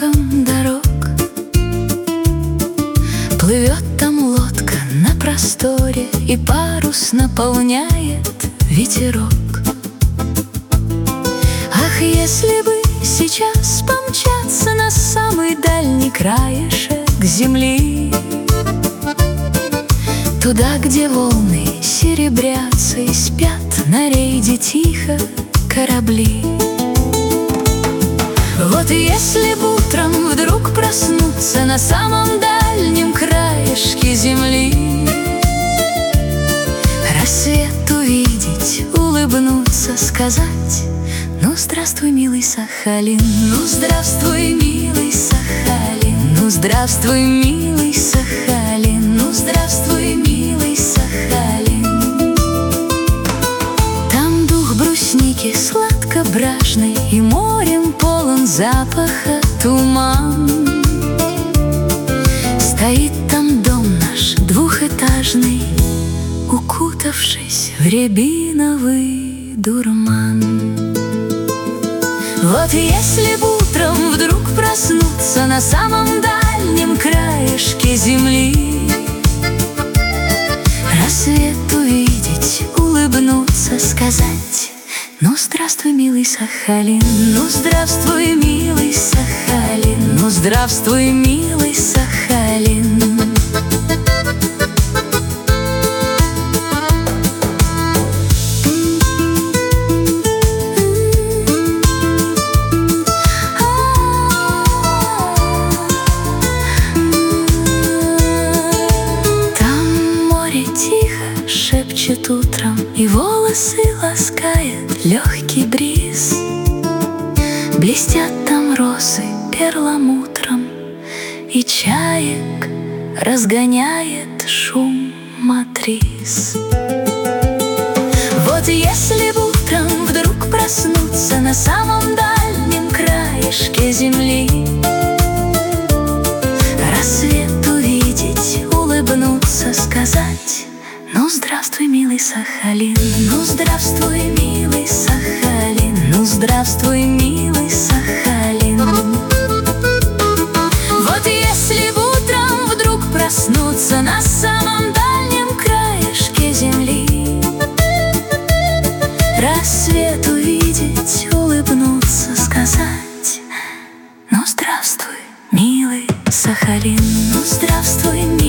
ухом дорог. Плывет там лодка на просторе, и парус наполняет ветерок. Ах, если бы сейчас помчаться на самый дальний краешек земли, туда, где волны серебрятся и спят на рейде тихо корабли. Вот если б утром вдруг проснуться на самом дальнем краешке земли, рассвет увидеть, улыбнуться, сказать: ну, здравствуй, милый Сахалин, ну, здравствуй, милый Сахалин, ну, здравствуй, милый Сахалин, ну, здравствуй, милый Сахалин. Там дух брусники сладко-бражный, и морем полон запаха туман. Стоит там дом наш двухэтажный, укутавшись в рябиновый дурман. Вот если б утром вдруг проснуться на самом дальнем краешке земли, рассвет увидеть, улыбнуться, сказать: ну, здравствуй, милый Сахалин, ну, здравствуй, милый Сахалин, ну, здравствуй, милый Сахалин. Шепчет утром, и волосы ласкает легкий бриз. Блестят там росы перламутром, и чаек разгоняет шум матриц. Вот если б утром вдруг проснуться на самом дальнем краешке земли, рассвет увидеть, улыбнуться, сказать: ну, здравствуй, милый Сахалин, ну, здравствуй, милый Сахалин, ну, здравствуй, милый Сахалин. Вот если б утром вдруг проснуться на самом дальнем краешке земли, рассвет увидеть, улыбнуться, сказать: ну, здравствуй, милый Сахалин, ну, здравствуй, милый